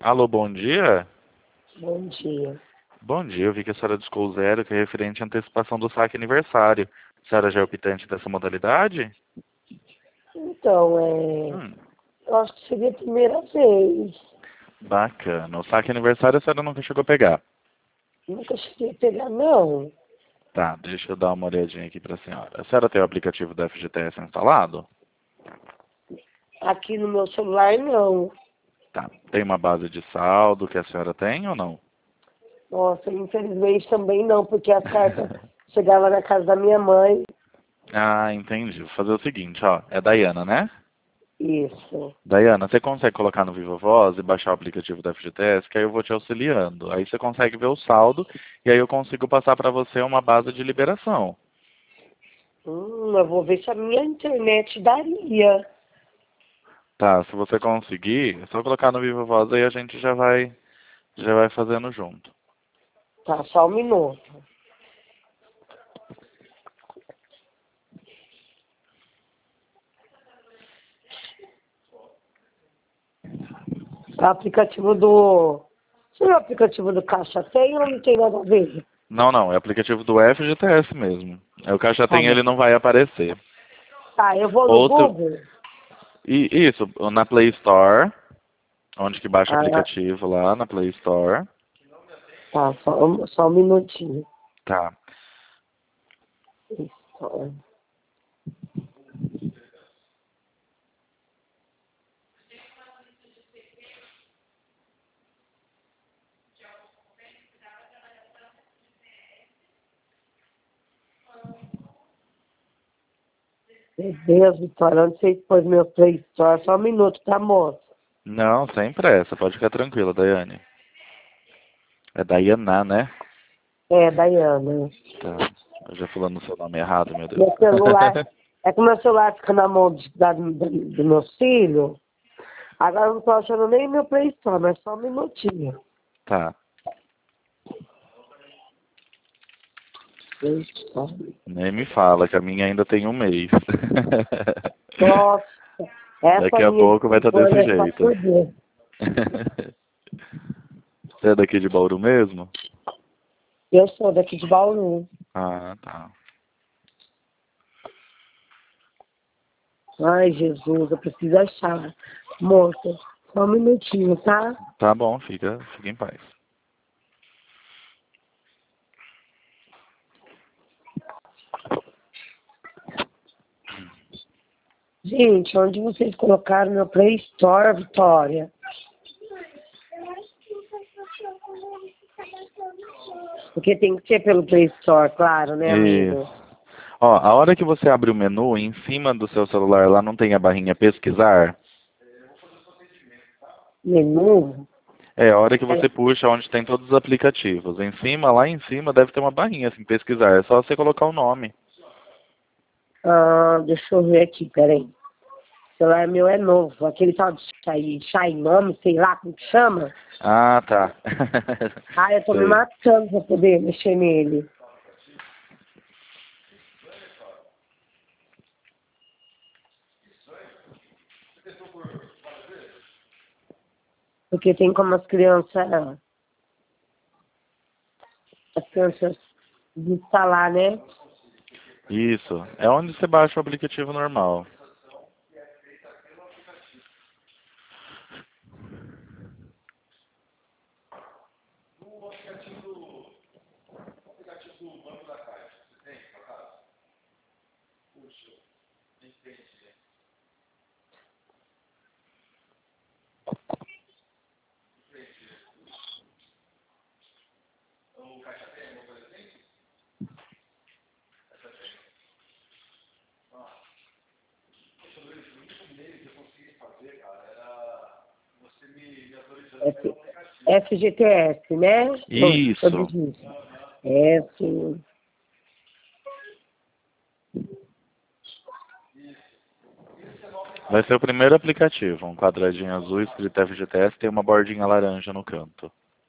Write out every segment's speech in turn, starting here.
Alô, bom dia? Bom dia. Bom dia, eu vi que a senhora discou o zero, que é referente à antecipação do saque aniversário. A senhora já é optante dessa modalidade? Então, Hum, eu acho que seria a primeira vez. bacana. O saque aniversário a senhora nunca chegou a pegar. Nunca cheguei a pegar, não. Tá, deixa eu dar uma olhadinha aqui pra senhora. A senhora tem o aplicativo do FGTS instalado? Aqui no meu celular, não. Tá. Tem uma base de saldo que a senhora tem ou não? Nossa, infelizmente também não, porque as cartas chegavam na casa da minha mãe. Ah, entendi. Vou fazer o seguinte, ó. É Daiana, né? Isso. Daiana, você consegue colocar no Viva Voz e baixar o aplicativo da FGTS, que aí eu vou te auxiliando. Aí você consegue ver o saldo e aí eu consigo passar para você uma base de liberação. Eu vou ver se a minha internet daria. Tá, se você conseguir, é só colocar no Viva Voz aí a gente já vai fazendo junto. Tá, só um minuto. O aplicativo do... Se o aplicativo do Caixa tem ou não tem nada a ver? Não, não, é aplicativo do FGTS mesmo. É o Caixa Tá Tem, ele bom. não vai aparecer. Tá, eu vou no Outro, Google. e isso, na Play Store, onde que baixa o Ah, aplicativo lá na Play Store. tá, só um minutinho. Tá. Isso. Meu Deus, Vitória, onde você pôs meu Play Store? Só um minuto, tá, moça? Não, sem pressa, pode ficar tranquila, Daiane. É Daiana, né? É, Daiana. Tá. Eu já falando o seu nome errado, meu Deus. Meu celular, é que meu celular fica na mão do meu filho. Agora eu não tô achando nem meu Play Store, mas só um minutinho. Tá. Play Store. Nem me fala que a minha ainda tem um mês. Nossa, essa Daqui a linha de pouco vai estar desse telefone é só jeito. por Deus. Você é daqui de Bauru mesmo? Eu sou daqui de Bauru. Ah, tá. Ai, Jesus, eu preciso achar. Moça, só um minutinho, tá? Tá bom, fica em paz. Gente, onde vocês colocaram meu Play Store, Vitória? Porque tem que ser pelo Play Store, claro, né, amigo? Isso. Ó, a hora que você abre o menu, em cima do seu celular lá não tem a barrinha pesquisar? Menu? É, a hora que É, você puxa onde tem todos os aplicativos. Em cima, lá em cima, deve ter uma barrinha assim, pesquisar. É só você colocar o nome. deixa eu ver aqui, peraí. O celular meu é novo. Aquele tal de Xiaomi, sei lá como que chama. Ah, tá. Ah, eu tô me Sei. matando pra poder mexer nele. Porque tem como as crianças instalar, né? Isso. É onde você baixa o aplicativo normal. FGTS, né? Eu Isso. disse. F. Vai ser o primeiro aplicativo. Um quadradinho azul escrito FGTS, tem uma bordinha laranja no canto.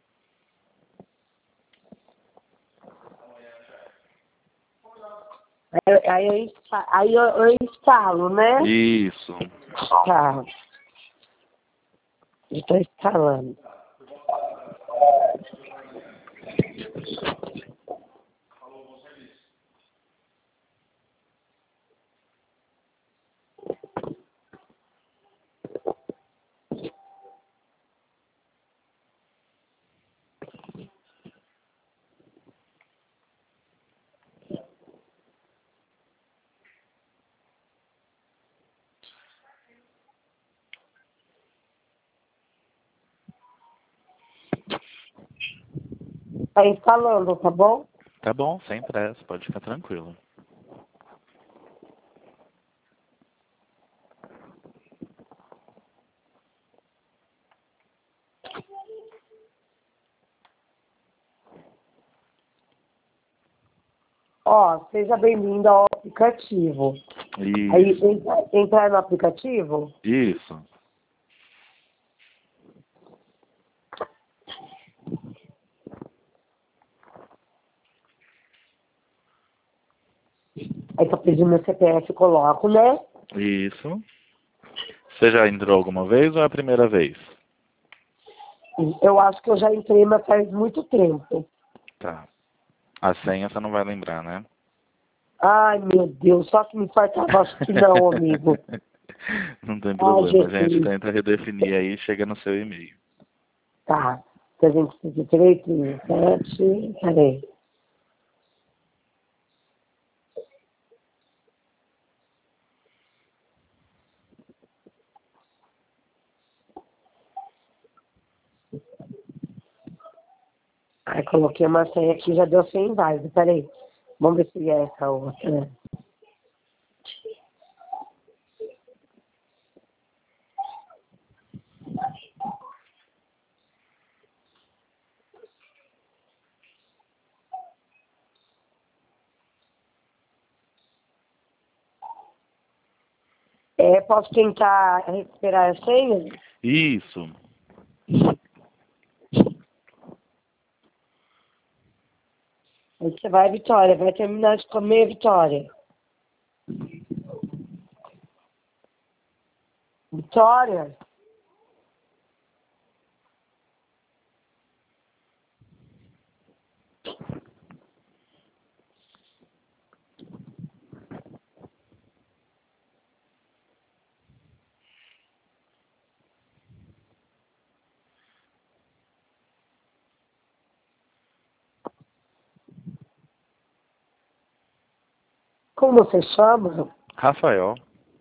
Aí eu instalo, né? Isso. Tá. Estou instalando. Tá instalando, tá bom? Tá bom, sem pressa, pode ficar tranquilo. Ó, seja bem-vindo ao aplicativo. Aí, Isso. entrar no aplicativo, Isso. aí tá pedindo meu CPF, coloco, né? Isso. Você já entrou alguma vez ou é a primeira vez? Eu acho que eu já entrei, mas faz muito tempo. Tá. A senha você não vai lembrar, né? Ai, meu Deus, só que me faltava, acho que não, amigo. Não tem Ai, problema, a gente Jesus. tenta redefinir aí e chega no seu e-mail. Tá. 353, 37, peraí. Ai, coloquei uma senha aqui, já deu 100 inválido, peraí. Vamos ver se é essa outra. É, posso tentar recuperar a senha? Isso. Aí você vai, Vitória, vai terminar de comer, Vitória. Vitória? Como você chama? Rafael.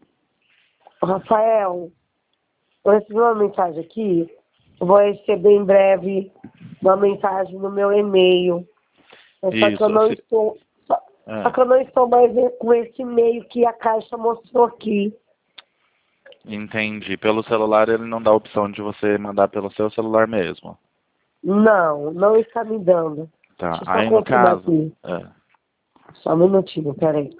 Rafael, eu recebi uma mensagem aqui. Eu vou receber em breve uma mensagem no meu e-mail. Só que eu Isso. não estou. Só que eu não estou mais com esse e-mail que a caixa mostrou aqui. Entendi. Pelo celular ele não dá a opção de você mandar pelo seu celular mesmo. Não, não está me dando. Tá. Deixa eu só Aí no confirmar caso. aqui. Só um minutinho, peraí.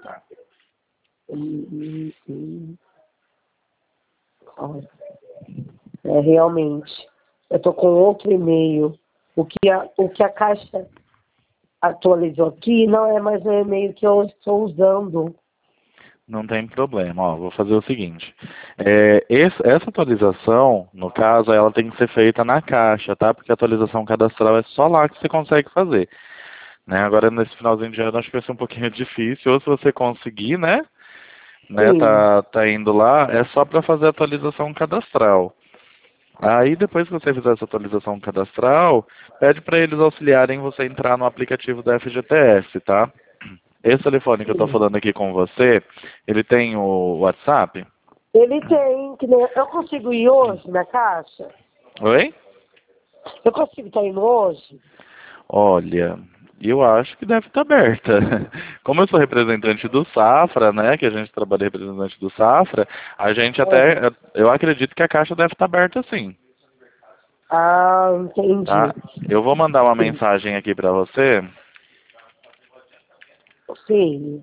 Olha, é, realmente. Eu estou com outro e-mail. O que a caixa atualizou aqui não é mais o e-mail que eu estou usando. Não tem problema. Ó, vou fazer o seguinte. Essa atualização, no caso, ela tem que ser feita na caixa, tá? Porque a atualização cadastral é só lá que você consegue fazer. Né? Agora, nesse finalzinho de ano, acho que vai ser um pouquinho difícil. Ou se você conseguir, né? Sim. Tá indo lá, é só para fazer a atualização cadastral. Aí, depois que você fizer essa atualização cadastral, pede para eles auxiliarem você a entrar no aplicativo da FGTS, tá? Esse telefone que eu tô Sim. falando aqui com você, ele tem o WhatsApp? Ele tem, que nem, eu consigo ir hoje na caixa? Oi? Eu consigo estar indo hoje? Olha, eu acho que deve estar aberta. Como eu sou representante do Safra, né, que a gente trabalha representante do Safra, a gente até, É. eu acredito que a caixa deve estar aberta sim, Ah, entendi. tá? Eu vou mandar uma Sim. mensagem aqui para você. Sim.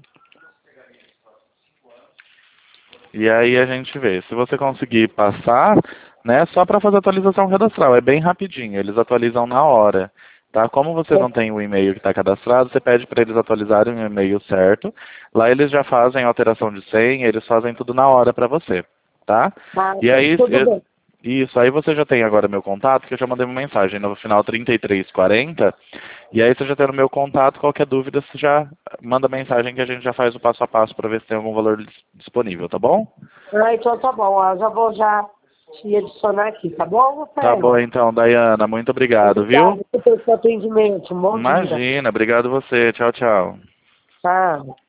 E aí a gente vê. Se você conseguir passar, né, só para fazer atualização cadastral, é bem rapidinho, eles atualizam na hora. Tá? Como você não tem o e-mail que está cadastrado, você pede para eles atualizarem o e-mail certo. Lá eles já fazem alteração de senha, eles fazem tudo na hora para você. Tá? Ah, E aí, tudo bem. Isso, aí você já tem agora meu contato, que eu já mandei uma mensagem no final 3340, e aí você já tem o meu contato, qualquer dúvida você já manda mensagem que a gente já faz o passo a passo para ver se tem algum valor disponível, tá bom? Ah, então tá bom. Eu já vou te adicionar aqui, tá bom, Tá bom Rafael? então, Dayana, muito obrigado, viu? Obrigada pelo seu atendimento. Um bom dia. Imagina, obrigado você, tchau, tchau. Tchau.